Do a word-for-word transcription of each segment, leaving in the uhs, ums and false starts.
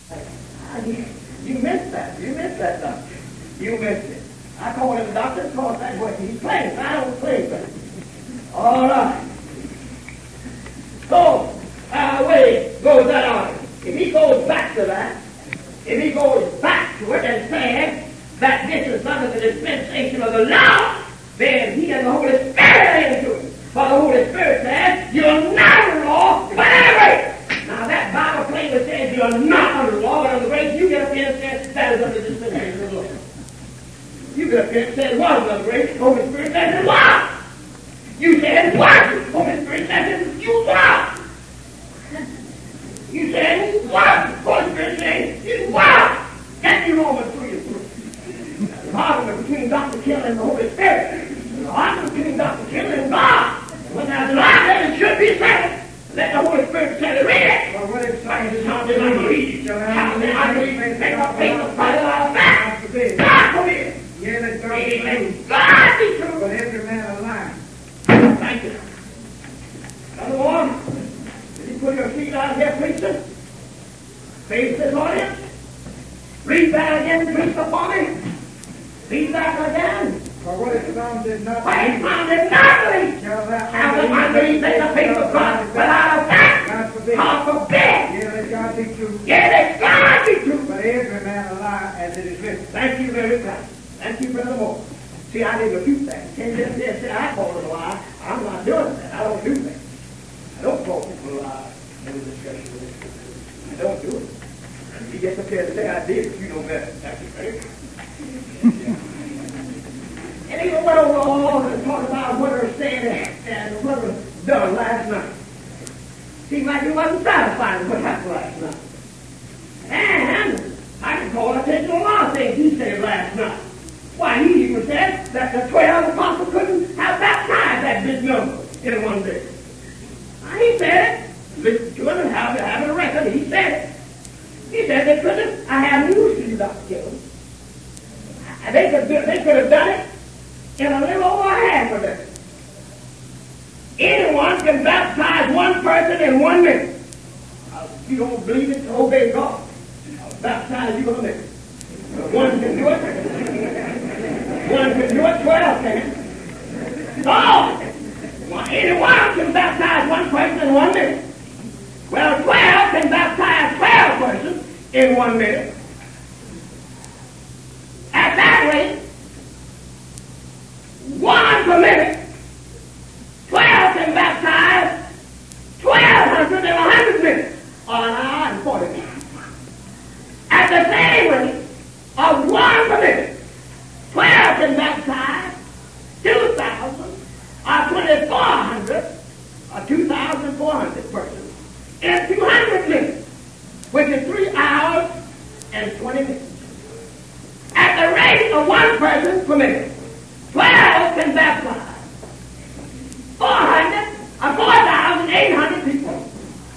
You, you missed that. You missed that, doctor. You missed it. I called him doctor because that's what he claims. I don't claim that. All right. So, uh, where goes that on? If he goes back to that, if he goes back to it and says that this is under the dispensation of the law, then he has the Holy Spirit into it. For the Holy Spirit says, you're not under law, but under grace. Now that Bible plainly says you're not under law, but under grace. You get up here and say that is under the dispensation of the law. You get up here and say it was under grace. The Holy Spirit says it was. You said it was. The Holy Spirit says it you was. You said it was. The Holy Spirit says it was. That's in Romans three and three. The argument between Doctor Kill and the Holy Spirit. The argument between Doctor Kill and God. When there's a lie, then it should be said. Let the Holy Spirit tell it. Read it. Well, what it's saying is how did I read? How did I read? Make a paper, fight it out back. God forbid. Yeah, let God be true. God be true. But every man a lie. Thank you. Another one. Did you put your feet out here, preacher? Face this audience. Read that again, preach upon it. Read that again. For what is found did not What is found did not believe. How the unbelief make a faith of God without a fact? God forbid. God forbid. Yeah, let God be true. Yeah, let God be true. But every man a lie, as it is written. Thank you very much. Thank you, Brother Moore. See, I didn't refute that. Can't just say I call it a lie. I'm not doing that. I don't do that. I don't call people a lie in the discussion with this. I don't do it. You get up there and say I did, but you know better. Thank you very much. And even went over and talked about what was said and what was done last night. Seemed like he wasn't satisfied with what happened last night. And I can call attention to a lot of things he said last night. Why, he even said that the twelve apostles couldn't have baptized that big number in one day. Now, he said it. Listen to it and have, have a record. He said it. He said they couldn't. I have news to you, Doctor Killen. They could, they could have done it in a little over half of it. Anyone can baptize one person in one minute. Uh, if you don't believe it, obey God. I'll baptize you in a minute. Uh, one can do it. One can do it, twelve can. Oh! Anyone can baptize one person in one minute. Well, twelve can baptize twelve persons in one minute. At that rate, one per minute, twelve can baptize twelve hundred in a hundred minutes, or an hour and forty minutes. At the same rate of one per minute, twelve can baptize two thousand or twenty-four hundred or two thousand four hundred persons in two hundred minutes, which is three hours and twenty minutes. At the rate of one person per minute, twelve can baptize four hundred or four thousand eight hundred people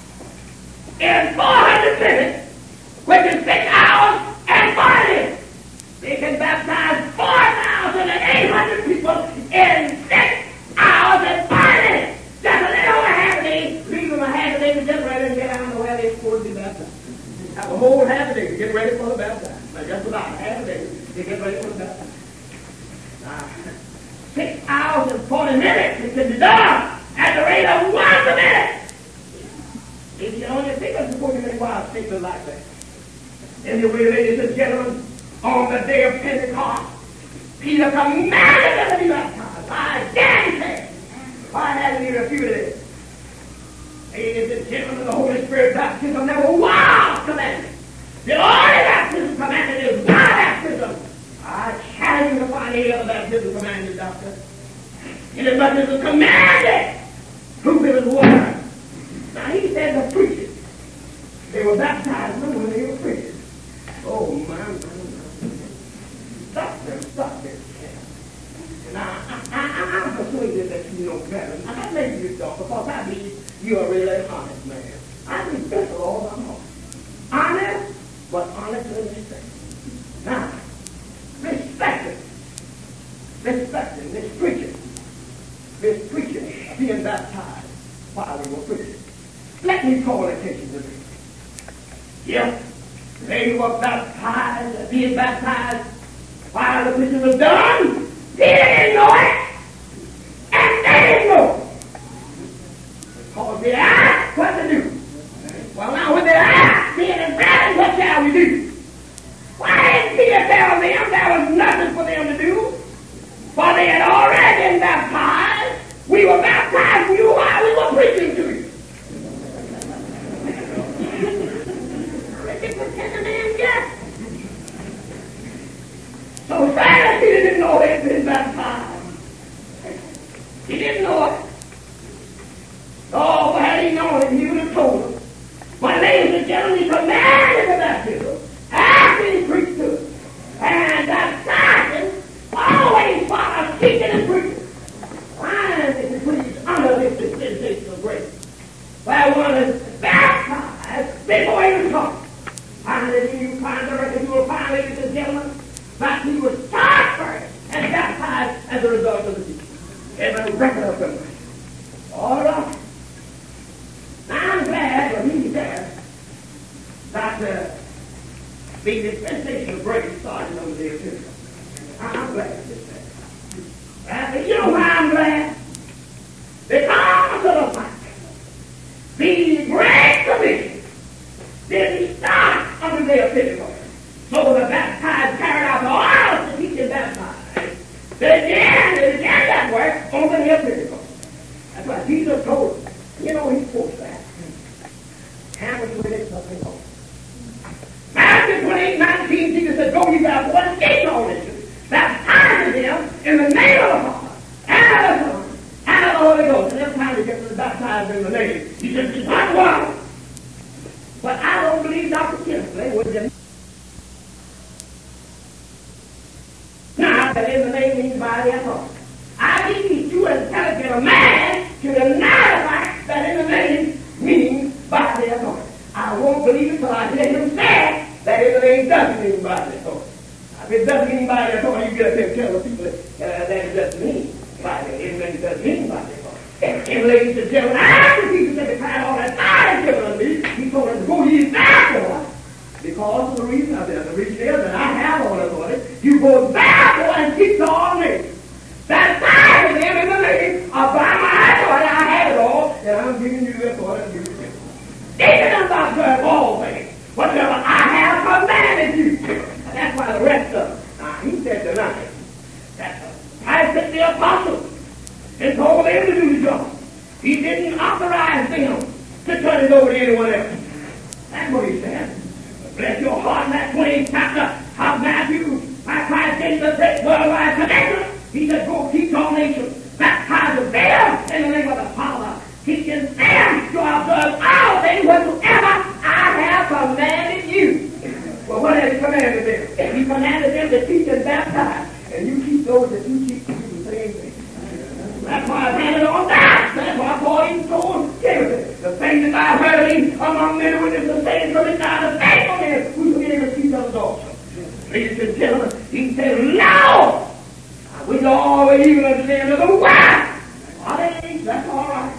in four hundred minutes, which is six hours and forty minutes. They can baptize four thousand eight hundred people in six hours and forty minutes. Just a little over half a day, leave them a half a day to get ready and get out of the way they're supposed to be baptized. Have a whole half a day to get ready for the baptism. Like just about half a day to get ready for the baptism. Now, six hours and forty minutes it can be done at the rate of one per minute. If you only think of supposing a wild statement like that. Anyway, ladies and gentlemen, on the day of Pentecost, Peter commanded them to be baptized. I dare say, why hasn't he refuted it? Ladies and gentlemen, the Holy Spirit baptism never was commanded. The only baptism commanded is one baptism. I challenge you to find any other baptism commanded, Doctor. Inasmuch as it's commanded, prove it is water. Now he said the preachers, they were baptized when they were preachers. Oh, man, man, man. Stop them, stop them. Now, I, I, I'm persuaded that you know better. I make you talk because I believe you're a really honest man. I respect all of my heart. Honest, but honest and respect. Now, respecting, respecting this preacher, this preacher being baptized while we were preaching. Let me call attention to this. Yes, They were baptized, being baptized while the mission was done. Peter didn't know it, and they didn't know it. Because they asked what to do. Well, now when they asked, being in bed, what shall we do? Why didn't Peter tell them there was nothing for them to do? For they had already been baptized. We were baptized, we knew why we were preaching to you. So Simon Peter didn't know they had been baptized. He didn't know it. Oh, but had he known it, he would have told them. But ladies and gentlemen, he commanded the baptism after he preached to us. And that sergeant always follows teaching and preaching. Why did he preach under this dispensation of grace? Well, one is baptized before he was taught. Finally, you find the record, you will find, ladies and gentlemen, that he was taught first and baptized as a result of the teaching. Every record of them. All right. Now I'm glad when he said that uh, the dispensation of grace started on the day of Pentecost. I'm glad he said that. And you know why I'm glad? Because of the fact the great commission didn't start on the day of Pentecost. So the baptized carried out the orders to teach and baptize. They began, they began that work on the day of Pentecost. That's why Jesus told us. You know, he quotes that. How much will it something else? Matthew twenty-eight nineteen, Jesus said, go ye therefore and teach all nations, baptizing them in the name of the Father, and of the Son, and of the Holy Ghost. And every time he gets baptized in the name, he says, it's not one. But I don't believe Doctor Kinsley would just now that in the name means by the authority. I think he's too intelligent a man to deny the fact that in the name means by the authority. I won't believe it till I hear him say that in the name doesn't mean by the authority. If it doesn't mean by the authority, you get up there and tell the people uh, that it doesn't mean by the in the name doesn't mean by the authority. And, and ladies and gentlemen, after Jesus said the kind of all that God has given unto me, he told us to go ye therefore. Because of the reason of this, the reason is that I have all authority. You go therefore and teach all nations. Baptizing them in the name of by my authority, I have it all, and I'm giving you the authority to do it. Teaching them to observe all things, whatever I have commanded you. And that's why the rest of them, now he said tonight, that I sent the apostles and told them to do the job. He didn't authorize them to turn it over to anyone else. That's what he said. Bless your heart in that twentieth chapter of Matthew. My Christ gave the great worldwide commandment. He said, go teach all nations, baptize them in the name of the Father, teaching them to observe all things whatsoever I have commanded you. Well, what has he commanded them? He commanded them to teach and baptize. And you teach those that you teach to do the same thing. That's why I handed on that. That's why Paul even told Timothy, the things that I heard him among men witnesses, the same from the God of faithfulness, who will be able to teach others also. Ladies and gentlemen, he said, no! We always even understand the why. All right, that's all right.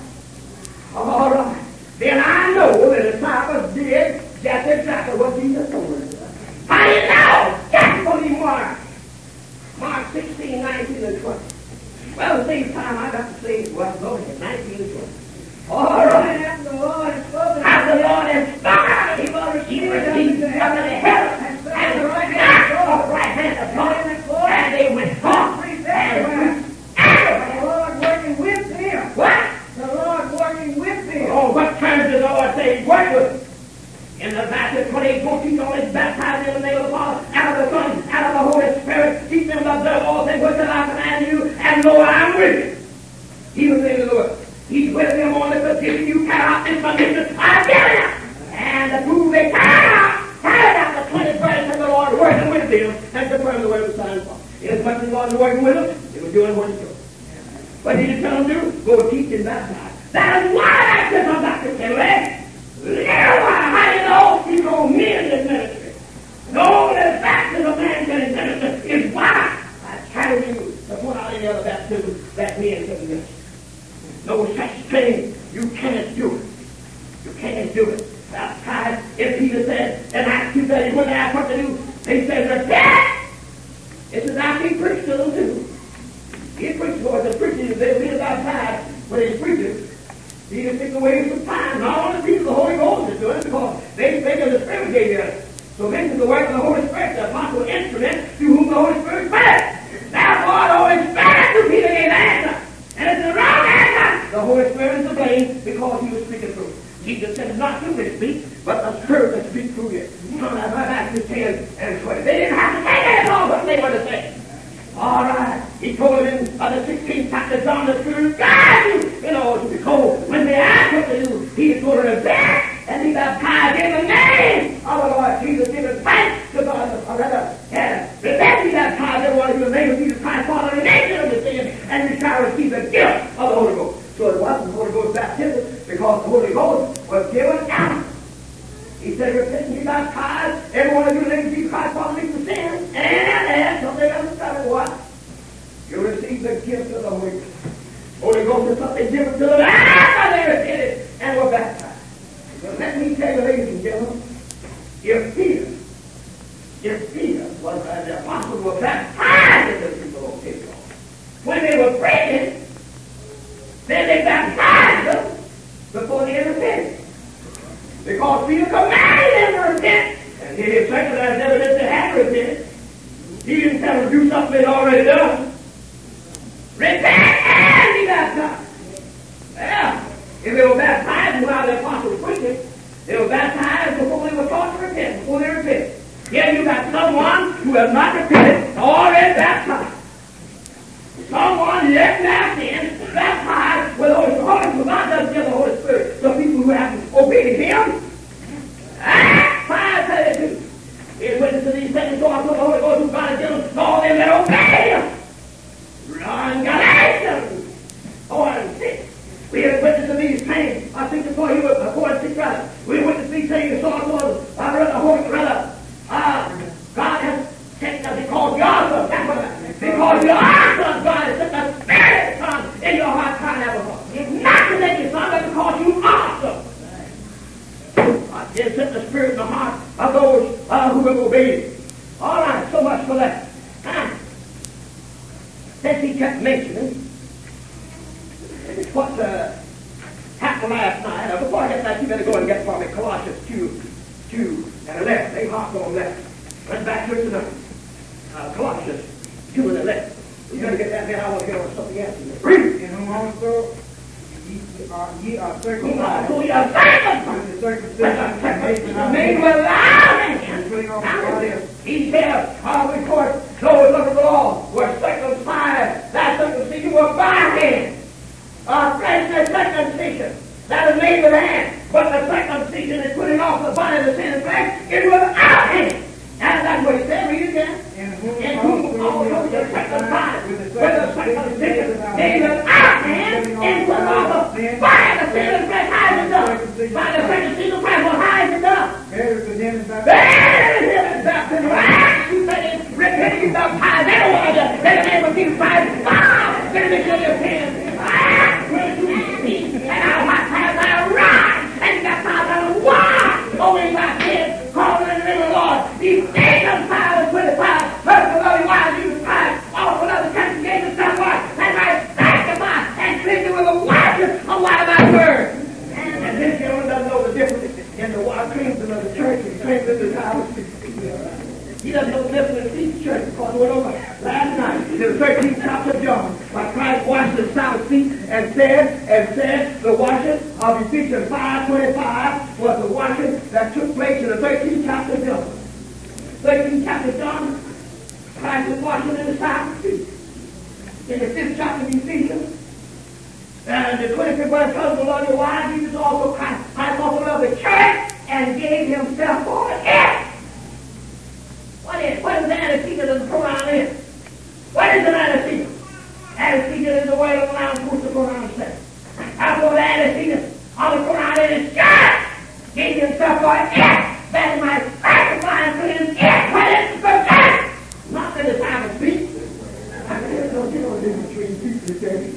All right. Then I know that the disciples did just exactly what Jesus told them. How do you know? That's what he marked. Mark sixteen, nineteen, and twenty. Well, the same time I got to say, well, go ahead, nineteen and twenty. All right. After the Lord has spoken, after the Lord has spoken, he will receive it under the heaven and the right hand of the right hand of God. And they went forth. And the Lord working with them. What? The Lord working with them. Oh, what terms does the Lord say he's working with? In the Matthew twenty-eight, fourteen, always baptized in the name of the Father, out of the Son, out of the Holy Spirit, teach them to observe all things which I command you, and lo, I'm with you. Even in the Lord. He's with them on the condition you cannot information I've given you. And to prove they cannot, carried out the twentieth verse of the Lord working with them, and confirm the word of the sign of God. Inasmuch as the Lord was working with them, they were doing what he told them. What did he tell them to do? Go teach and baptize. That is why I said I'm Doctor Kinley. Little while, how do you know he's going to mean this ministry? The only baptism a man can minister is why I tell you to put out any other baptism that men can minister. No such thing. You can't do it. You can't do it. Baptized, if Peter said, and I Matthew said, when they asked what to do, he said, repent! It says, I can preach to them too. He preached for the preaching, they were baptized when he's preaching. He just takes away some time. Not only people the Holy Ghost is doing it because they think of the Spirit gave you. So this is the work of the Holy Spirit, the apostle instrument through whom the Holy Spirit speaks. Therefore, the Holy Spirit through Peter gave answer. And it's the wrong answer. The Holy Spirit is to blame because he was speaking through. Jesus said, not you that speak, but the Spirit that speaks through you. So that's why Matthew ten and twenty. They didn't have to say that at all, but they were to say. All right. He told them in uh, the sixteenth chapter, John, the Spirit guide you in all to be told. When they asked what to do, he told them to repent and be baptized in the name of the Lord Jesus. Giving thanks to God. Or rather, yeah, repent, be baptized, everyone in the name of Jesus Christ, Father, in the name of the sin, and you shall receive the gift of the Holy Ghost. So it wasn't the Holy Ghost baptism because the Holy Ghost was given out. He said, repent and be baptized, everyone of you in the name of Jesus Christ, Father, in the sin, and then, something understand what? You receive the gift of the Holy Ghost. Holy Ghost is something different to them after they repented and were baptized. But let me tell you, ladies and gentlemen, if Peter, if Peter was uh, the apostles were baptized in the people of Pentecost, when they were pregnant, then they baptized them before they repented. Because Peter commanded them to repent, and he expected that as evidence they had repented. He didn't tell them to do something they'd already done. Repent and be baptized. Well, if they were baptized while the apostles were preaching, they were baptized before they were taught to repent, before they repented. Here you got someone who has not repented, already baptized. Someone left their sins, baptized with the Holy Spirit. Holy God doesn't give the Holy Spirit to people who haven't obeyed Him. Acts five thirty-two. He witness to these things, so I put the Holy Ghost who God has given to all them that obey Him. Run Galatians four and six. We have witnessed to these things. I think before he was uh, four and six rather. We witnessed these things and saw was I read the Holy rather. Uh, God has taken us because you are so thankful. Because you are son, God has sent the Spirit to come in your heart time ever before. Not to make you son, but because you are so. God has sent the Spirit in the heart of those uh, who have obeyed Him. All right, so much for that. Now, since he kept mentioning what uh, happened last night. Now, before I get that, you better go and get for me Colossians two, two and eleven. They hopped on that. Went back here to the uh, Colossians two and eleven. You better get that there. I want to get on something else. In whom also ye are, ye are circumcised. So ye are circumcised. With the circumcision made without hands. putting on the body. He said, uh, before those under the law were circumcised, that circumcision was by hand. Uh, fleshly circumcision, that is made with hand. But the circumcision is putting off the body of the sin and flesh is without hand. And that's what he said. Read it again. In whom In whom also you're circumcised with the circumcision made without hand and put off the body of the sin and flesh. How is it done? By the circumcision of Christ. Well, how is it done? Buried with him in baptism. Buried with him in baptism. You say, repent and baptize everyone of you in the name of Jesus Christ. Ah, let me show you hands. Ah, will you see? And our heart has our rise. And baptize our why? Only my kids calling in the name of the Lord. These Jacob five and twenty-five. First of all, why Jesus Christ. All another country gave us that word. And I sanctify and cleanse it with the water of water by word. And this gentleman doesn't know the difference in the water cleansing of the church and cleansing of the house. He doesn't know the difference in each church because we went over last night in the thirteenth chapter of John, where Christ washed the Sabbath feet and said, and said the washing of Ephesians five twenty-five was the washing that took place in the thirteenth chapter of John. thirteenth chapter of John, Christ was washing in the Sabbath feet. In the fifth chapter of Ephesians, and the twenty-fifth verse tells the Lord, why Jesus also Christ, Christ also loved the church and gave himself for it. What is, what is the antecedent of the pronoun is? What is an antecedent? Antecedent is the word of the noun puts the pronoun says. Therefore, the antecedent of the pronoun is church. Gave himself for it. That he might sanctify and cleanse it. What is the church? Not that it's time to speak. I mean, there's no difference between people today.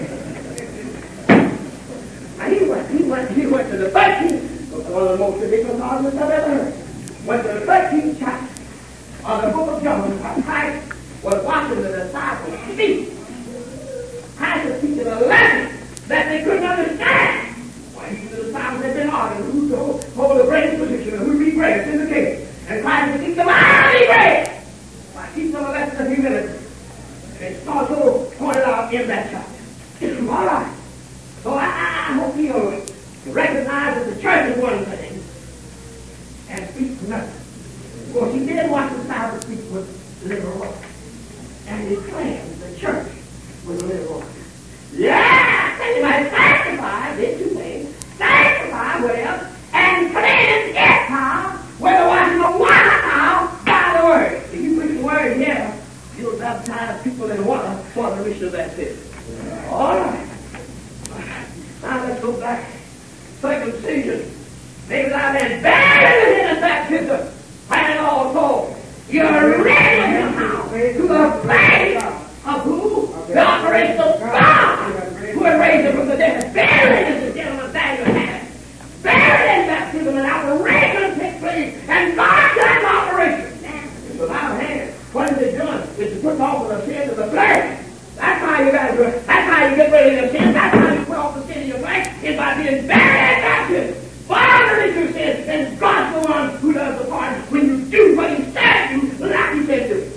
He went, he went, he went to the thirteenth, one of the most ridiculous greatest argument I've ever heard. When the thirteenth chapter of the book of John, Christ was watching the disciples speak. Christ was teaching a lesson that they couldn't understand. Why, even the disciples had been arguing who hold, hold the greatest position and who would be greatest in the kingdom. And Christ would teach them how to be great. Why, teach them a lesson of humility. And it's also pointed out in that chapter. All right. So I, I hope you'll recognize that the church is one thing and speak for nothing. Of course, he did watch the disciples speak with liberal. And he claimed the church was liberal. Yeah! And you might sanctify, did two things. Sanctify well and cleanse it, how? Whether washing the water now by the word. If you put the word here, you'll baptize people in water for the remission of that sin. All right. Now let's go back. Circumcision. Maybe I've been buried in the baptism. And also, you're ready now to the faith of who? The operation of God, who had raised him from the dead. Buried in the gentleman Daniel had. Buried in baptism, and operation takes place, and God does operation. It's without hands. What is it doing? It's to put off the sins of the flesh. That's how you got to do it. That's how you get rid of your sins. That's how you put off the sin of your flesh, is by being buried in baptism. Father, your sins, and God's the one who does the part when you do what he said do, like he said do.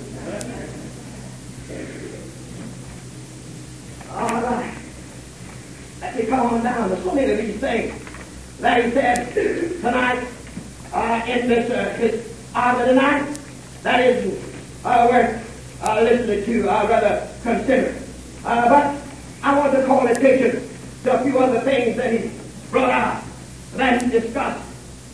All right. Let me come on down. There's so many of these things that he said tonight uh, in this uh, his hour tonight. That is uh, worth uh, listening to, uh, rather consider. Uh, but I want to call attention to a few other things that he brought out, that he discussed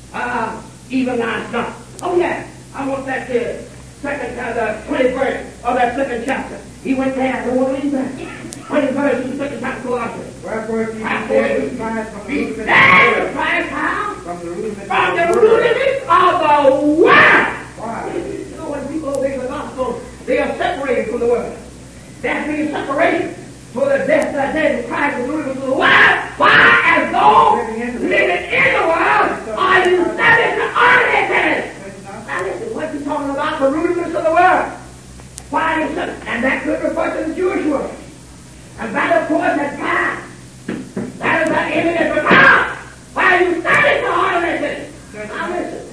uh, even last night. Oh yeah, I want that uh, second, uh, the twentieth verse of that second chapter. He went there, I don't want to leave that. twentieth verse of the second chapter of Colossians. Wherefore he said, Christ from the He rudiments said, Christ how? from the rudiments From the of the word. rudiments of the word. Why? You know, when people obey the gospel, they are separated from the word. That's being separation. For the death that day of Christ was rooted to the world. Why? As though living in the world, are you subject to ordinances? Now listen, what's he talking about? The rudiments of the world. Why is it? And that could refer to the Jewish world. And that, of course, has passed. That is the image of God. Why are you subject to ordinances? Now listen.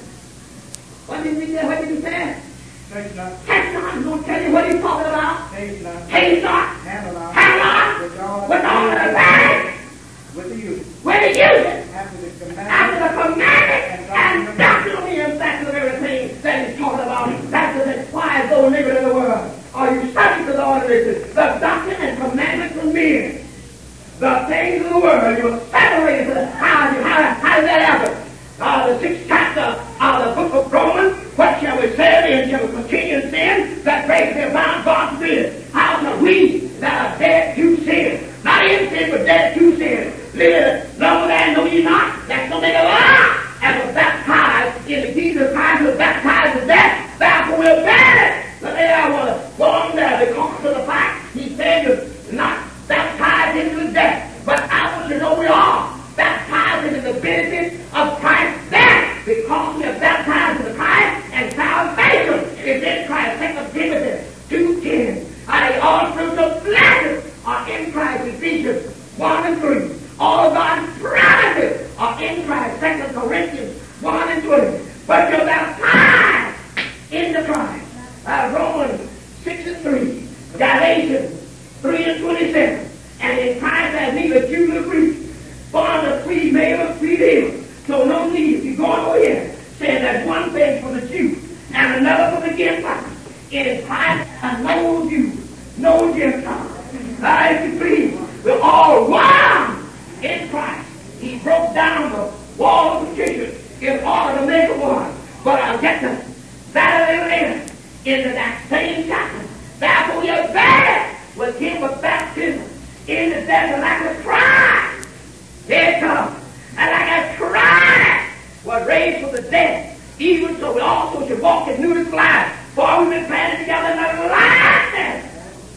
What did he say? What did he say? Taste not. Taste not. I'm going to tell you what he's talking about. Taste not. Taste not. Handle not. Handle not. With all With all the things. with the use. When he uses. After the commandment. After the commandment and doctrinally and facts of everything that he's talking about. That's the why though living in the world. Are you subject to the ordinances? The doctrine and commandments of men. The things of the world. You are separated. How, how, how does that happen? Uh, the sixth chapter of the book of Romans. What shall we say? And shall we continue in sin? That grace be abound, God forbid. How shall we that are dead to sin? Not in sin, but dead to sin. Live longer than know ye not. That's no make a lie. And was baptized in the Jesus Christ, was baptized in death. Therefore we'll bear it. But there I want to go on there because of the fact he said you're not baptized into death. But I want you to know we are baptized into the benefits of Christ's death. Because we are baptized into Christ and salvation is in Christ. Second Timothy two ten. And all spiritual blessings are in Christ. Ephesians one and three. All of God's promises are in Christ. Second Corinthians one and twenty. But you're baptized into Christ. Uh, Romans six and three. Galatians three and twenty-seven. And in Christ has neither Jew nor Greek, born of free male or free male. So no need, if you're going over here, saying that one thing for the Jew and another for the Gentile. In Christ has no Jew, no Gentile. Uh, if you please, we're all one in Christ. He broke down the wall of partition in order to make a one. But I'll get to that a little later into that same chapter. Therefore you're buried with him with baptism in the death, and like a cry. Here it comes. And like a cry was raised from the dead. Even so we also should walk in newness of life. For we've been planted together in the likeness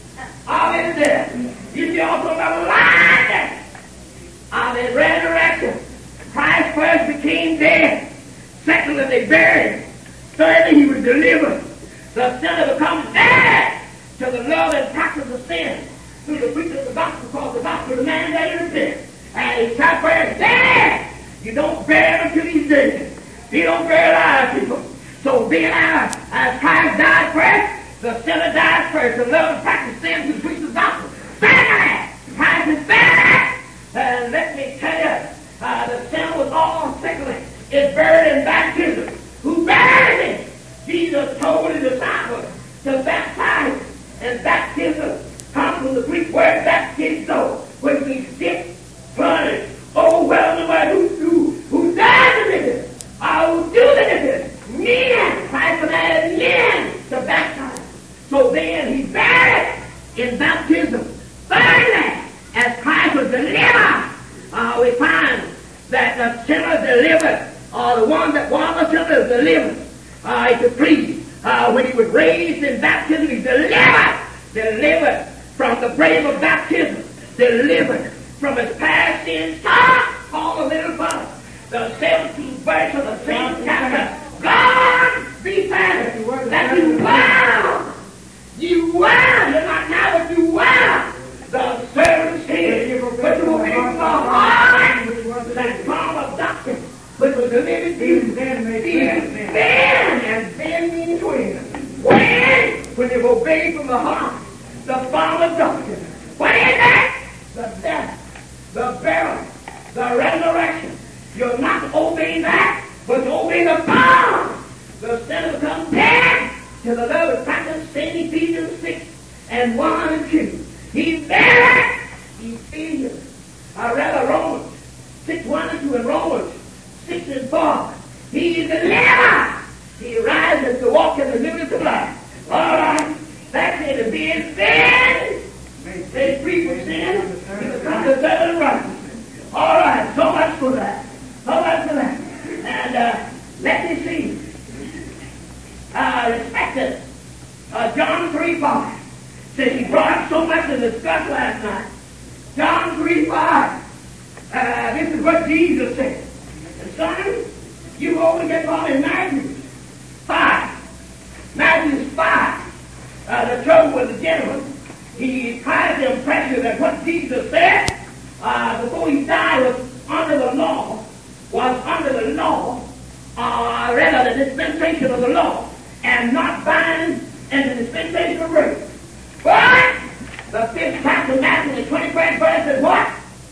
of his death. You see also the likeness of his resurrection. Christ first became dead. that they buried him. Thirdly, he was delivered. The sinner becomes dead to the love and practice of sin through the preaching of the gospel, because the gospel of the man that is dead. And he's transferred dead. You don't bury him until he's dead. You don't bury alive people. So being alive, as Christ died first, the sinner died first. The love and practice of sin through the preaching of the gospel. Secondly, Christ is buried. And let me tell you, uh, the sin was all secondly. It's buried in baptism. Who buried it? Jesus told his disciples to baptize. And baptism comes from the Greek word baptizo, which means dip, plunge. Oh, well, nobody who, who, who died in it, or who do it, men. Christ commanded men to baptize. So then he buried in baptism. Thirdly, as Christ was delivered, uh, we find that the sinner delivered, or the one that was a sinner is delivered. Uh, it's a priest. Uh, when he was raised in baptism, he delivered, delivered from the grave of baptism, delivered from his past sins. All a little brother, the seventeenth verse of the same chapter. God be thanked that you were, you were, you're not now, but you were the servant said, but you will be from the heart, that form of doctrine, which was delivered to you, then and then means when. When? When you've obeyed from the heart, the form of doctrine. What is that? The death, the burial, the resurrection. You're not obeying that, but you obey the form. The sinner becomes dead to the love of practice, Saint Ephesians six and one and two. He's buried. Ephesians, or rather Romans six, one and two, and Romans six and four. He is delivered. He rises to walk in the newness of life. All right. That's it. And being sin, they free from sin, he becomes the servant of righteousness. All right. So much for that. So much for that. And uh, let me see. Uh, respected uh, John three five. Says he brought up so much to discuss last night. John three five. Uh, this is what Jesus said. And son, you only get caught in Matthew five. Matthew five. Uh, the trouble with the gentleman, he tried to impress you that what Jesus said uh, before he died was under the law, was under the law, uh, rather the dispensation of the law, and not binding in the dispensation of grace. But the fifth chapter of Matthew, the twenty-first verse says what?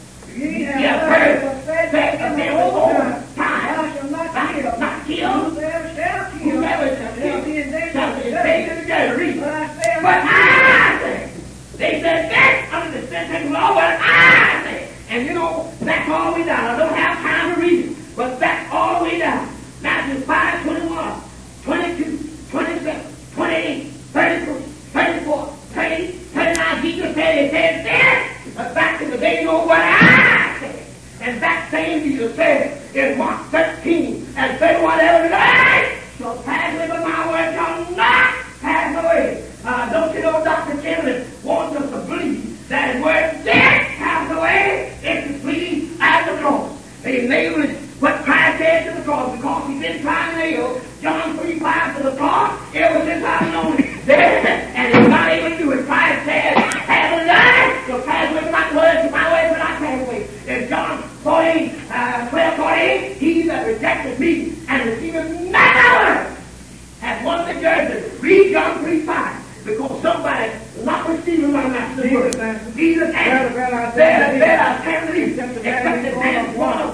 Ye have heard that a man was over time, thou shalt not kill, whosoever shall kill, whoever shall kill, be in danger shall of be in death. danger of death. Read. But I say But unto you, I say, they said that under the dispensation of law, but I say, and you know, that's all we down. I don't have time to read it, but that's all we down. Matthew five, twenty-one, twenty-two, twenty-seven, twenty-eight, thirty-three, thirty-four, thirty, thirty-nine, Jesus said, he said this, but back in the day, you know what I said. And that same Jesus said in Mark thirteen and thirty-one, every day shall pass away, but my word shall not pass away. Uh, don't you know Doctor Kennedy wants us to believe that his word did pass away if you please at the cross. They nailed what Christ said to the cross because he's been trying to nail John three five to the cross ever since I've known him. And he's not able to do it. Christ said, have a life, you'll pass away, but not words, my words will not pass away. In John fourteen, uh, twelve, forty-eight, he that rejected me and received not my word has won the judgment. Read John three five. Because somebody not receiving my master's word. Jesus answered, there, there I stand with you, except the man is one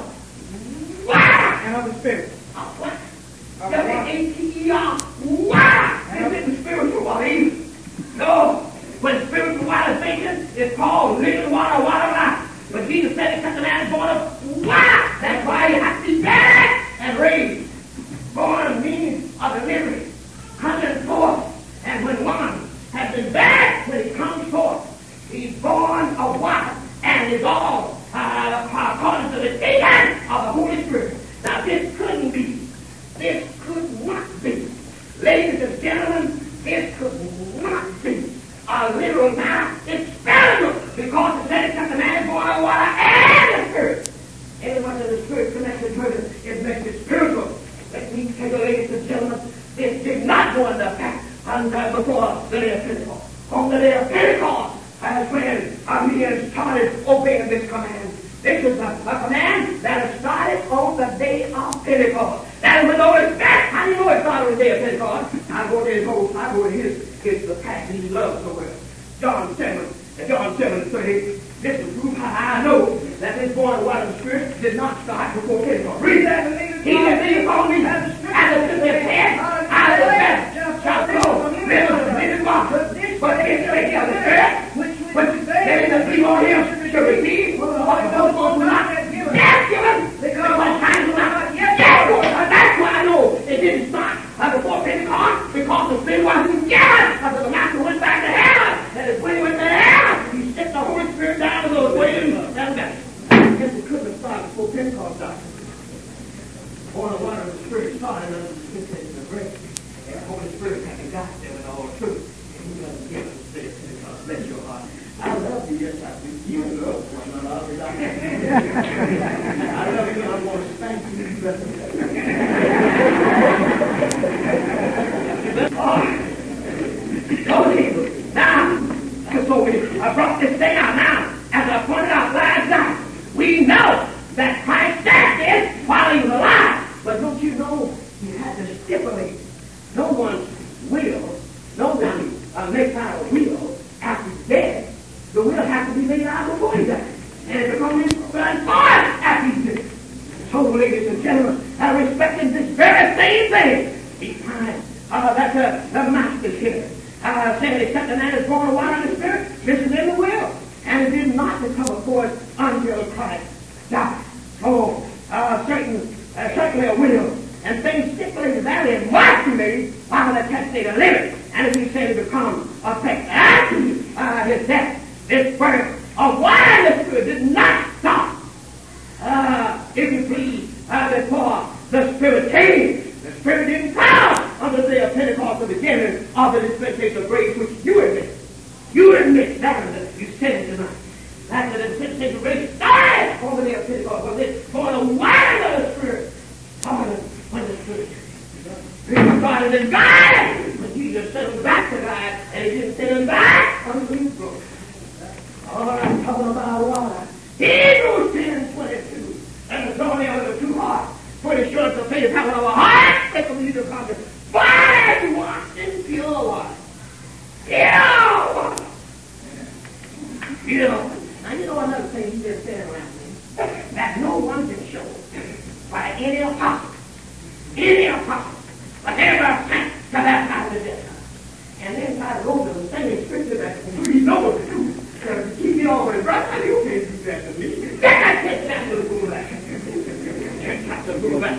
of wow! and of the Spirit. Of what? W A T E R. Wow! This isn't spiritual water either. No. When spiritual water is thinking, it's called living water, water of life. But Jesus said, except the man is born of wow! That's why you have to be buried and raised. Born means of delivery. Coming forth. And when one has been buried, when he comes forth, he's born of water and is all uh, according to the deacon of the Holy Spirit. Now this couldn't be. This could not be. Ladies and gentlemen, this could not be a literal now. It's spiritual because And uh, before the day of Pentecost. On the day of Pentecost, as when uh, men started obeying this command. This is a, a command that has started on the day of Pentecost. That is when the Holy Spirit, how do you know it started on the day of Pentecost? I go to his whole, I go to his, his the passage he loves so well. John seven, and John seven thirty. This is proof how I know that this born of water and spirit did not start before Pentecost. Read that. He that believeth on me, as the Spirit of head, out of the best shall flow rivers of living water. But if they of the Spirit, which they that believe on him shall receive, what the Holy Ghost will not yet given, because my time will not yet given. That's why I know it didn't start uh, before Pentecost, because the Spirit wasn't given until the Master went back to heaven. And it's when he went to heaven, he sent the Holy Spirit down to those waves down there. I guess it couldn't have started before Pentecost started. Born of water and the Spirit started under the dispensation of grace. And the Holy Spirit had got them in all truth. And he doesn't give us this because bless your heart. I love you, yes, I do. You love one another. I love you, and I want to thank you. Oh, now, so we, I brought this thing out now. As I pointed out last night, we know that Christ said this while he was alive. But don't you know, he had to stipulate no one's will, no one uh, makes out a will after he's dead. The will has to be made out before he dies. And it becomes transformed after he's dead. So, ladies and gentlemen, uh, respecting this very same thing, each time uh, that uh, the Master's here, uh, saying except the man is born of water and the Spirit, this is in the will. And it did not become forth until Christ died. So, uh, certain, uh, certainly a will. And things stipulated that it must be made while the testate of living. And as he said, it becomes effective after uh, his death. This birth of water and the Spirit did not stop. Uh, if you please, uh, before the Spirit came, the Spirit didn't come on the day of Pentecost, the beginning of the dispensation of grace, which you admit. You admit that, you said it tonight. That the dispensation of grace started on the day of Pentecost, but this for the water of the Spirit started when the Spirit came. Started in God, but Jesus sent him back to God, and he didn't send him back unto his glory. All I'm talking about water. Hebrews ten twenty-two. And the joy of the true heart. For the assurance of faith, having our heart, take a lead of conscience. Why washed in pure water? Pure water. Pure. Now you know another thing he just said around me. That no one can show by any apostle. Any apostle. But ever sent to baptize the Gentiles. And then try to go to the same scripture that we know what to do. Because keep me all the way right now, you can't do that to me. Get that ten chapter to go back. Ten chapter to go back.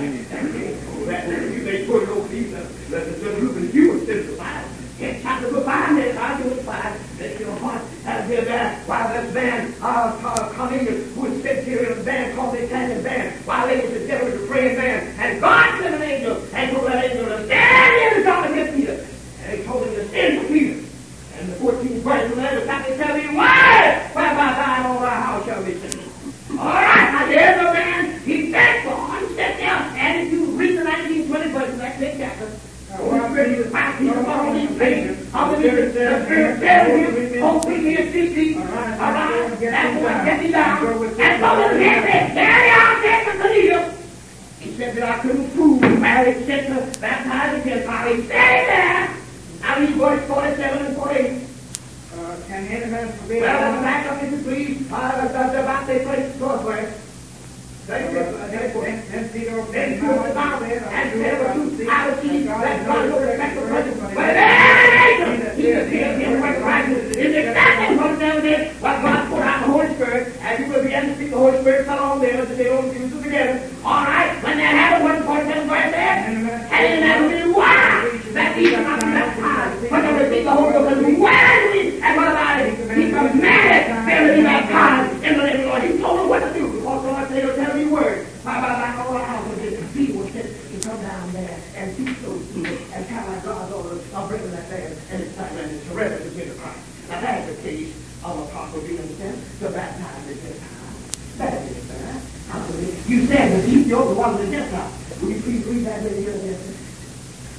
You may put it over these, the Reuben, you would send the Bible. Ten chapter to go by, then I do it fine. Let your heart have been there. While this man, uh, Cornelius, who was sent here in a band called the Italian band, while they was the devil was a praying man, and God sent an angel, and told that angel to stand in the top against Peter. And he told him to stand for Peter. And the fourteenth verse of the letter got to tell me, why? Whereby thine all thy house shall be saved. All right, now there's a man, he begged for him, sat there, and if you read the nineteen twenty verse, that same chapter, Holy Spirit is back, he's upon these things. Of the Spirit tells him, oh, be here, see, see. All right, that's what get me down. And so the man said, carry out that to leader. He said that I couldn't prove where he said to baptize the Gentiles. He said that. Now read verse forty-seven and forty-eight. Uh, can any man forbid? Well, back up if you please. Uh, the about they place northwest. Then Peter opened his mouth and said, I will see that God will respect the presence. But then, Jesus healed him with righteousness. It's exactly what the devil did. What God put out the Holy Spirit, as you will begin to speak, the Holy Spirit fell on them as the day old Jews together. All right, when that happened, what forty-seven verse there? And in that will be why that these are not baptized. When they receive the Holy Ghost, why do we, and what about it? He commanded them to be baptized in the name of the Lord. He told them what to do. Also, I say, don't tell me word. Bye bye bye. All I have to do is people said to come down there and teach those people and kind of like God's order of bringing that there and it's time and it's surrender to Jesus Christ. Now that's the case of apostle being sent to baptize the Gentiles. That is that. You said that he's the only one of the Gentiles. Will you please read that in here?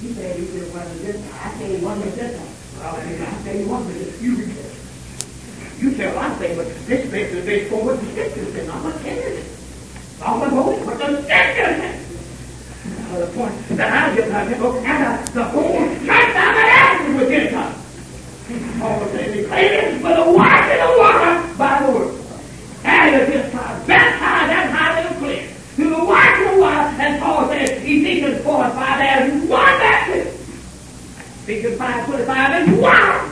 He said he did one of this. I said he wasn't this one. Well, I said he wasn't this. You read it. You say, well, I say, but this basically based on what the scriptures say. I'm not telling you. I'm not going to what the scriptures say. Now, the point that I just had to look at the whole church down the ass was Gentiles. Paul said they claim for the washing of water by the word. And if it's baptized, that's how they were cleansed. Through the washing of water, and Paul says, Ephesians four and five, there is one baptism. Ephesians five twenty-five is one.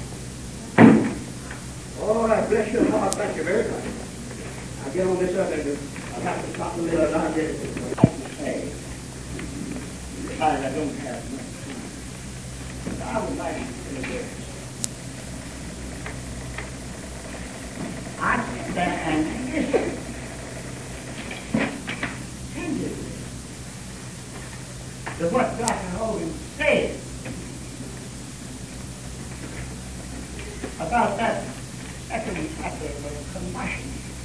Oh, I bless your heart. Thank you very much. I'll get on this other. I'll have to stop in the middle and I'll get it. I can say. Besides, I don't have much time. I would like to say this. I stand and listen. Tenderly. To what Doctor Hogan said about that second chapter of Colossians.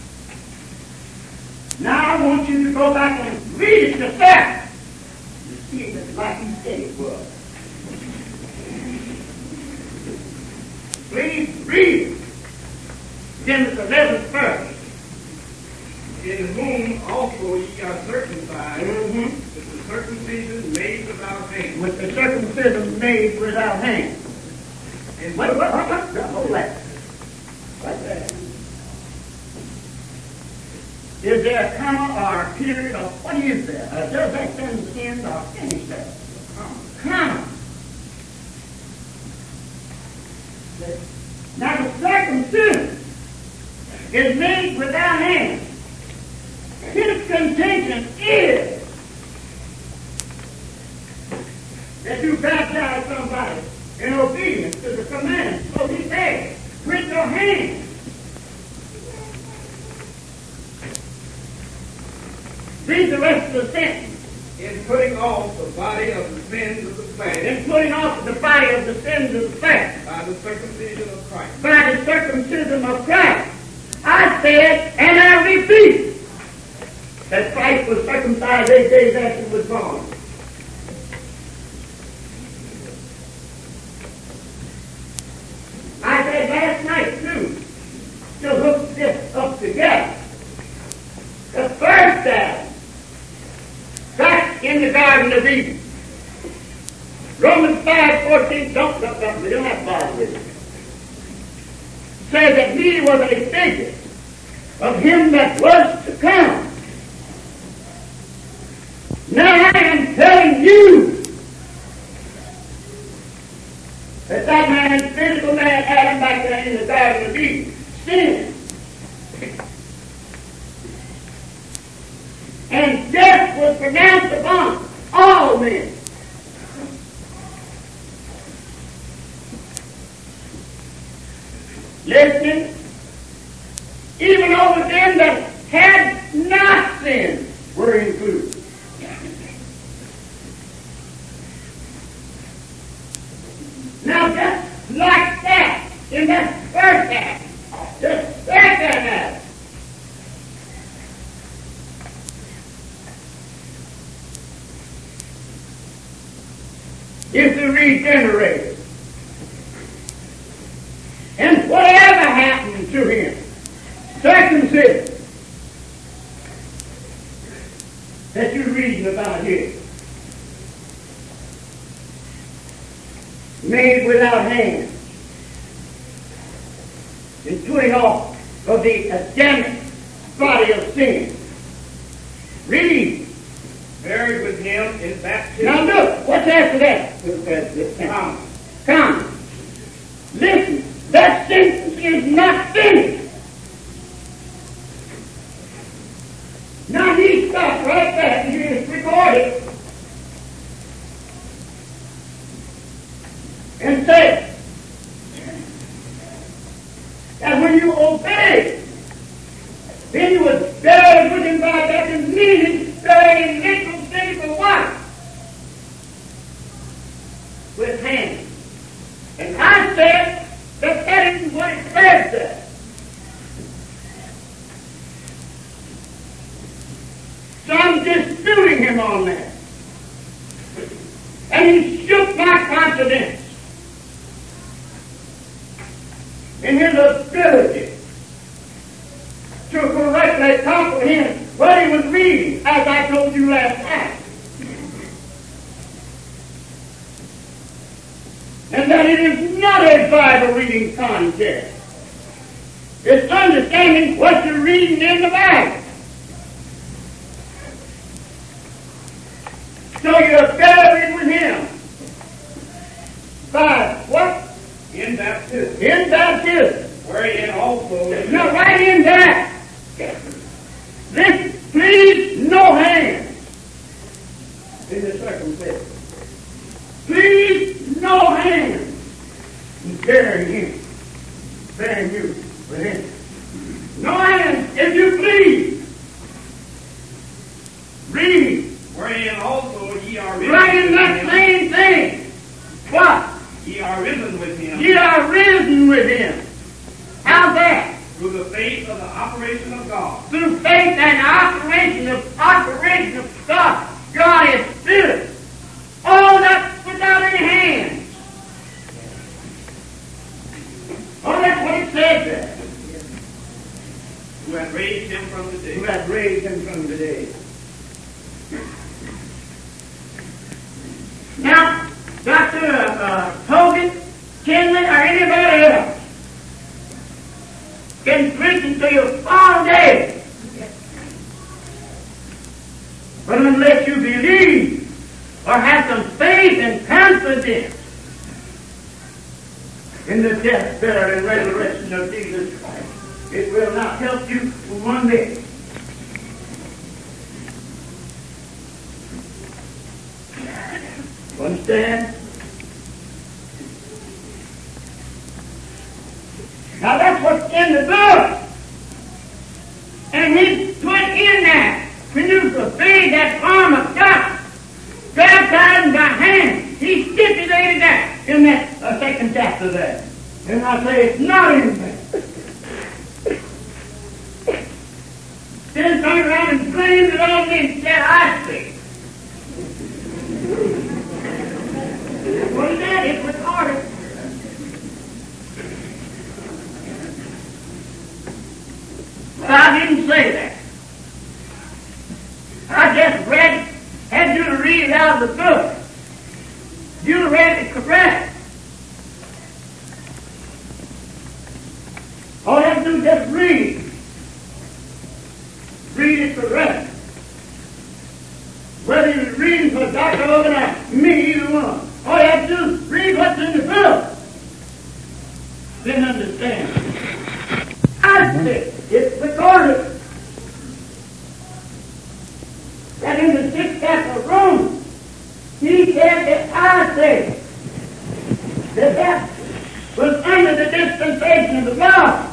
Now I want you to go back and read it yourself. You see it just like he said it was. Please read Genesis eleven first. In whom also ye are circumcised, Mm-hmm. with the circumcision made without hands. With the circumcision made without hands. And What, what, what, what? Hold that. Right there. Is there a comma or a period or what is there? Uh, does that sentence end or finish there? Comma. Now the circumcision is made without hands. His contention is that you baptize somebody in obedience to the command. So he said, with your hands. Read the rest of the sentence. in putting off the body of the sins of the flesh, In putting off the body of the sins of the flesh by the circumcision of Christ. by the circumcision of Christ. I said, and I repeat, that Christ was circumcised eight days after he was born. I said last night, too, to hook this up together. The first Adam, back in the Garden of Eden. Romans five fourteen, don't look up, we don't have to bother with it. Says that he was a figure of him that was to come. Now I am telling you that that man, physical man, Adam, back there in the Garden of Eden, sinned. And death was pronounced upon all men. Listen, even over them that had not sinned were included. Now just like that, in that first act, the second act, is the regenerated. And whatever happened to him, circumcision, that you're reading about here, made without hands, and putting off of the Adamic body of sin. Read. Buried with him in baptism. Now look, what's after that? Come. Come. Listen, that sentence is not finished. Now he stopped right there, and it's recorded, and said that when you obey, then you was buried with him by baptism, meaning buried in literal physical water with hands. And I said that that isn't what it says there. So I'm disputing him on that. And he shook my confidence in his ability to correctly comprehend what he was reading, as I told you last night. And that it is not a Bible reading contest. It's understanding what you're reading in the Bible. So you're buried with him by what? In baptism. In baptism. Wherein also. Now, right in that. This please no hands in the circumcision. Please no hands in bearing him, bearing you with him. No hands, if you please. Read. Wherein also ye are risen. Right in that same thing. What? Ye are risen with him. Ye are risen with him. How's that? Through the faith of the operation of God. Through faith and operation of operation of God. God is spirit. All that without any hands. Oh, that's what it says there. Who hath raised him from the dead. Who hath raised him from the dead. Now, Doctor Uh, Hogan, Kinley, or anybody else can preach to you all day. But unless you believe or have some faith and confidence in the death, burial, and resurrection of Jesus Christ, it will not help you one bit. Understand? Now that's what's in the book. And he put in that, when you fulfill that form of God, baptized by hand, he stipulated that in that uh, second chapter there. And I say it's not in there. Then turn around and blamed it on me and said, I see. What is that? It's recorded. But I didn't say that. I just read, had you to read it out of the book. You read it correct. All you have to do is just read. Read it correct. Whether you're reading for Doctor Hogan or me, either one. All you have to do is read what's in the book. Then understand. I said, it's recorded that in the sixth chapter of Romans, he said that I said that that was under the dispensation of the law.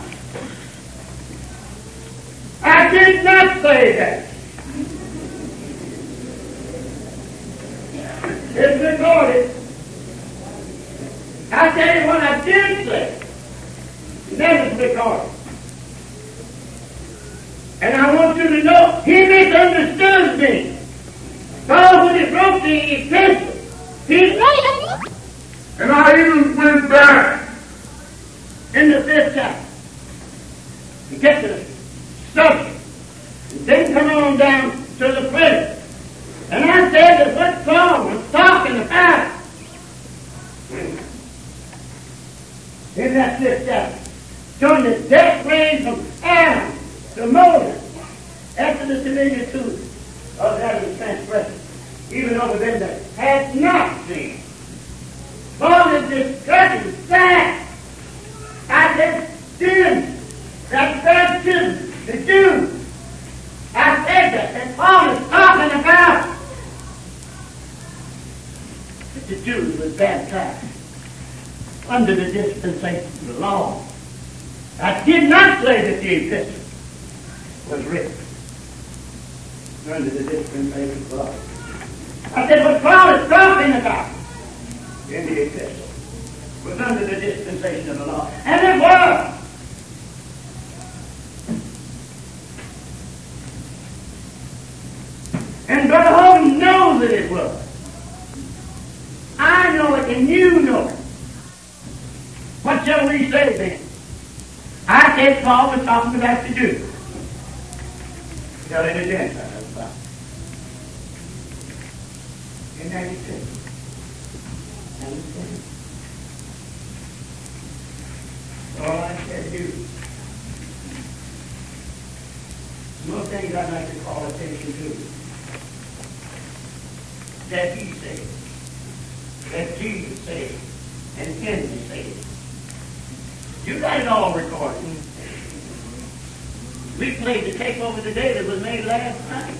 I did not say that. It's recorded. I tell you what I did say. That is recorded. And I want you to know, he misunderstood me. Paul, when he wrote the epistle, he and I even went back in the fifth chapter and get to the subject. And then come on down to the present. And I said that what Paul was talking about in that fifth chapter, showing the death range from Adam to Moses, after the similitude of Adam's transgression, even over them that had not seen. Paul is discussing that. I said, sin, that baptism, the Jews. I said that, and Paul is talking about that the Jews were baptized under the dispensation of the law. I did not say that the epistle was written under the dispensation of the law. I said what Paul is talking about in the epistle was under the dispensation of the law. And it was. And Brother Hogan knows that it was. it and you know it. What shall we say then? I said Paul was talking about the Jews. Tell it to Gentiles. And then he said, and he said, all I said to you, no things I'd like to call attention to. That he said, that Jesus said, and Kennedy said. You got it all recorded. We played the tape over the day that was made last night.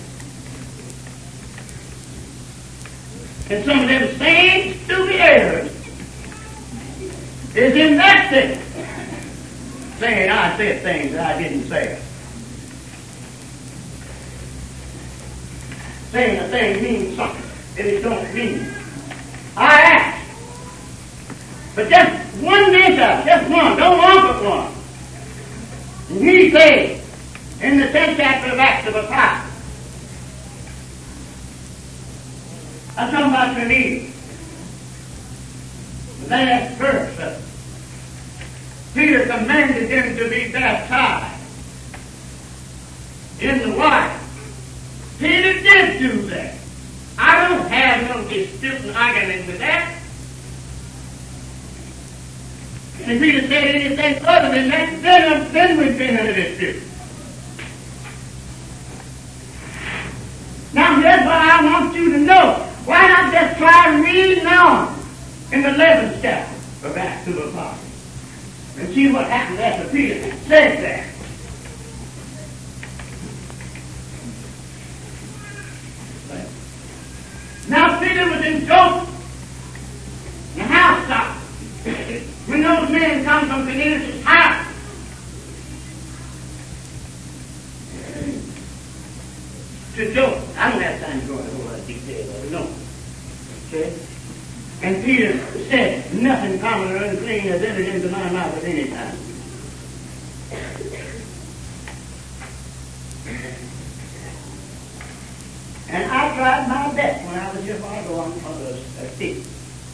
And some of them same stupid errors is in that thing. Saying I said things that I didn't say. Saying a thing means something that it don't mean. I asked. But just one mention, just one, don't want but one. And he said, in the tenth chapter of Acts of the Apostles, I'm talking about the leaders. The last verse of it. Peter commanded them to be baptized in the water. Peter did do that. I don't have no disputing argument with that. And if Peter said anything other than that, then, then we've been in a dispute. Now here's what I want you to know. Why not just try reading on in the eleventh chapter of Acts of the Apostles and see what happened after Peter said that. Now Peter was in Joseph, the house top. When those men come from Cornelius' house, to Joseph. I don't have time to go into a whole lot of detail of it, no. Okay? And Peter said, nothing common or unclean has entered into my mouth at any time. And I tried my best when I was here I go on the stick.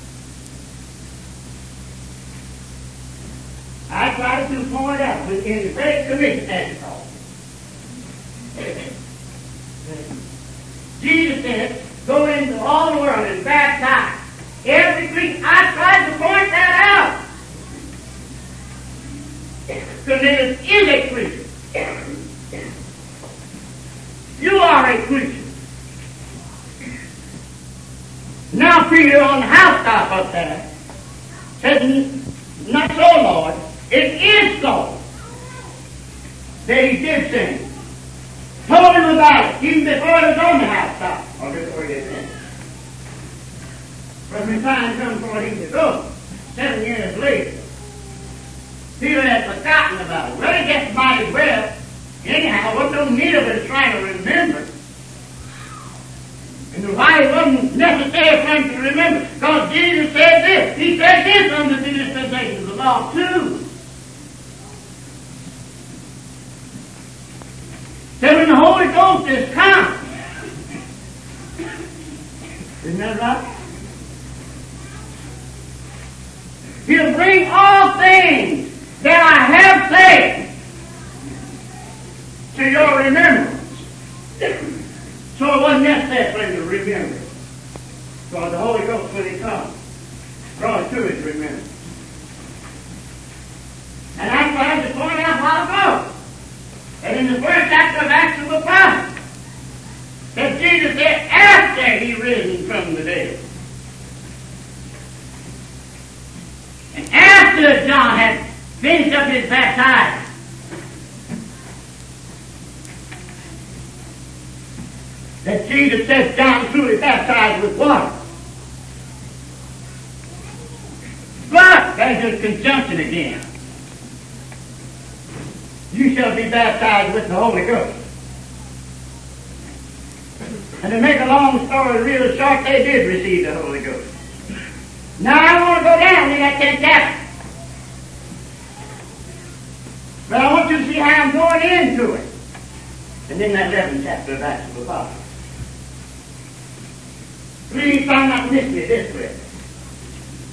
I tried to point out in the Great Commission, as it's called. Jesus said, go into all the world and baptize every creature. I tried to point that out. Cornelius is a creature. You are a creature. Now Peter on the housetop up there said, not so, Lord. It is so that he did sin. Told him about it, even before he was on the housetop, or before he did sin. But when time comes for him to go, seven years later, Peter had forgotten about it. Well, he gets mighty well. Anyhow, what no need of it is trying to remember. And why it wasn't necessary for him to remember, because Jesus said this. He said this under the dispensation of the law, too. That when the Holy Ghost is come, isn't that right? He'll bring all things that I have said to your remembrance. So it wasn't necessary for him to remember it. Because the Holy Ghost, when he comes, brought it to his remembrance. And I tried to point out a while ago that in the first chapter of Acts of the Apostles, that Jesus said after he risen from the dead, and after John had finished up his baptizing, that Jesus said John truly baptized with water. But there's a conjunction again. You shall be baptized with the Holy Ghost. And to make a long story real short, they did receive the Holy Ghost. Now I want to go down in that tenth chapter. But I want you to see how I'm going into it. And in that eleventh chapter of Acts of the Apostles. Please try not to miss me this way.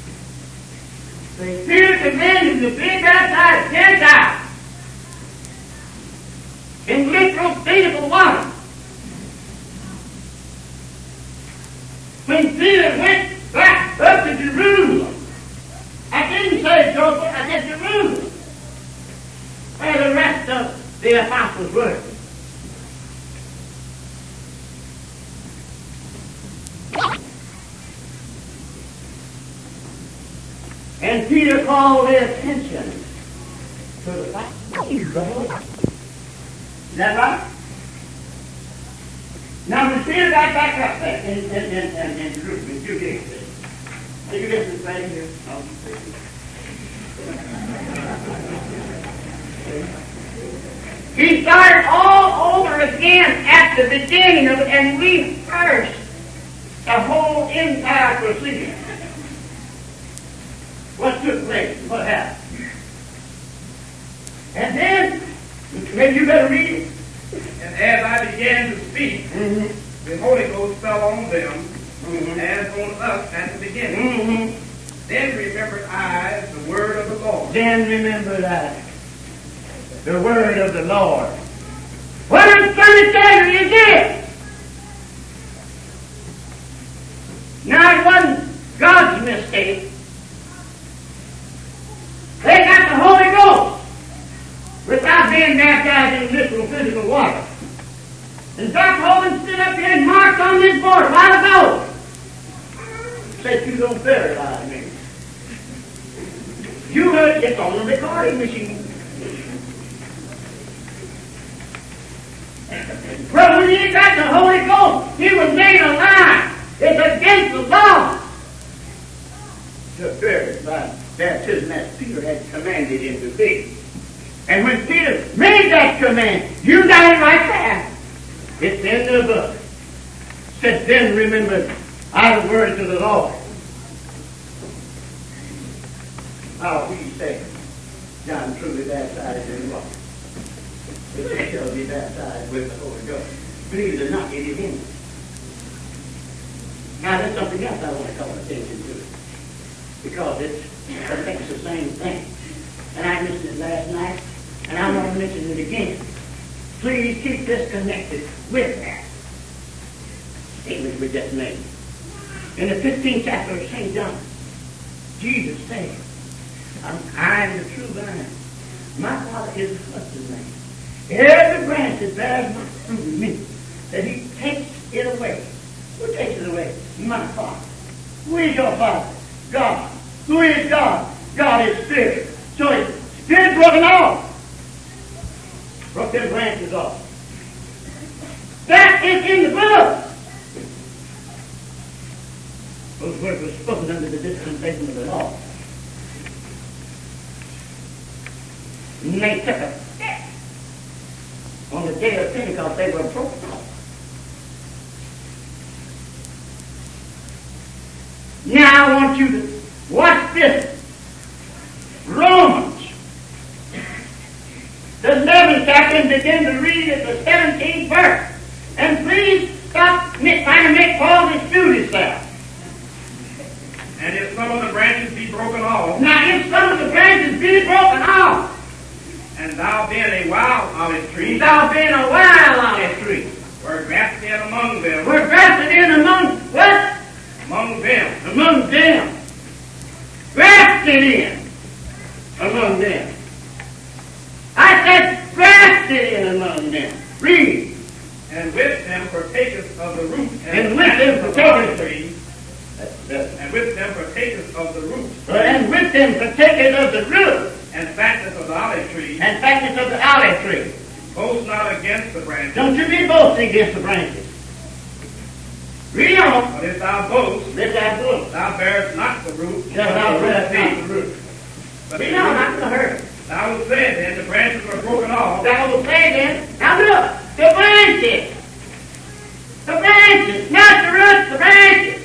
Peter commanded to be baptized Gentiles in literal physical water. When Peter went back up to Jerusalem, I didn't say Joseph, I said Jerusalem, where the rest of the apostles were. And Peter called their attention to the fact. Is that right? Now, when Peter got back up there in, in, in, in, in Jerusalem, you get it. Did you listen to that here? No. He started all over again at the beginning of it and rehearsed the whole entire proceeding. What took place? What happened? And then, maybe you better read it. And as I began to speak, mm-hmm. the Holy Ghost fell on them, mm-hmm. as on us at the beginning. Mm-hmm. Then remembered I the word of the Lord. Then remembered I the word of the Lord. What I'm trying to tell you is this. Now, it wasn't God's mistake. They got the Holy Ghost without being baptized in literal physical water. And Doctor Hogan stood up here and marked on this board a while ago. Said you don't verify me. You heard it's on the recording machine. But when he got the Holy Ghost, he was made alive. It's against the law to verify baptism as Peter had commanded him to be. And when Peter made that command, you got it right there. It's in the book. Said, then remember I the words of the Lord. How we say, John truly baptized in water. But they shall be baptized with the Holy Ghost. Believe it or not, it is in it. Now there's something else I want to call attention to. Because it affects the same thing. And I mentioned it last night, and I'm going to mention it again. Please keep this connected with that statement we just made. In the fifteenth chapter of Saint John, Jesus said, I am the true vine. My Father is the husbandman. Every branch that bears not fruit in me, that he takes it away. Who takes it away? My Father. Who is your Father? God. Who is God? God is Spirit. So his Spirit broken off. Broke them branches off. That is in the book. Those words were spoken under the dispensation of the law. And they took a step. On the day of Pentecost, they were broken off. Now I want you to watch this. Romans, the eleventh chapter, and begin to read at the seventeenth verse. And please stop trying to make Paul dispute himself. And if some of the branches be broken off, now if some of the branches be broken off, and thou being a wild olive tree, thou being a wild olive tree, were grafted in among them, were grafted in among what? Among them, among them, grafted in among them. I said grafted in among them. Read. And with them partakers of the root, and, and with them partakers tree, and with them partakers of the root, and with them partakers of the root, and fatness of the olive tree, and fatness of the olive tree. Boast not against the branches. Don't you be boasting against the branches. Read on. But if thou boast, let thou boast. Thou bearest not the root, but thou bearest not the root. But Read on, not the hurt. Thou will say then, the branches were broken off. Thou will say then, now look, the branches. The branches, not the roots, the branches.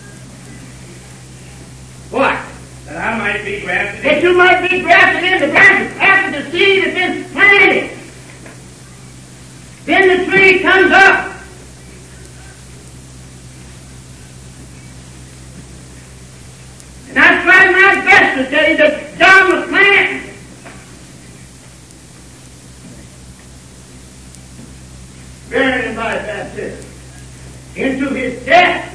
What? That I might be grafted in. That you might be grafted in the branches after the seed has been planted. Then the tree comes up. And I tried my best the day that John was planted. Buried him by baptism. Into his death